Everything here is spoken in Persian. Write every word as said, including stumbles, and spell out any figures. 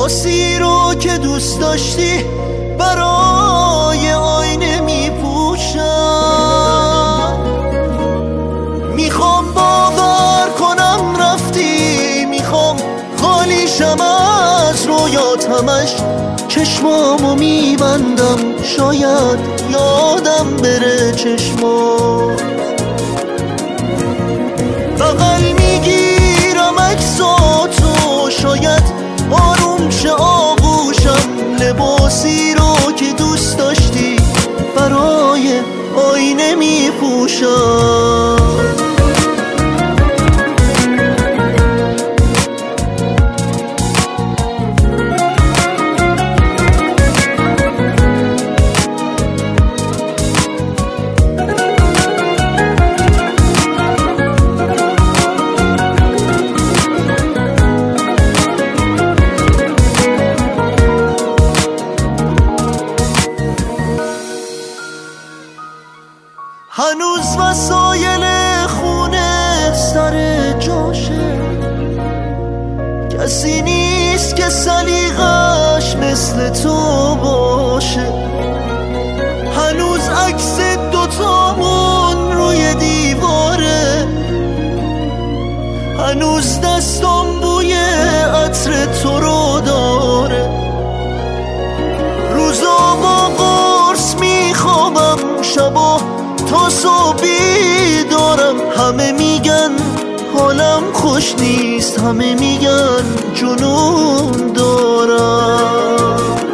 لباسی رو که دوست داشتی برای آینه میپوشم. میخوام باور کنم رفتی، میخوام خالیشم از رویات، همش چشمامو میبندم شاید یادم بره چشمات. بغل میگیرم عکساتو شاید آروم شه آغوشم، لباسی رو که دوست داشتی برای آینه میپوشم. هنوز وسایل خونه سر جاشه، کسی نیست که سلیقش مثل تو باشه. هنوز عکس دوتامون روی دیواره، هنوز دستام بوی عطر تو رو داره. روزا با قرص میخوابم، شبا تا صبحی دارم. همه میگن حالم خوش نیست، همه میگن جنون دارم.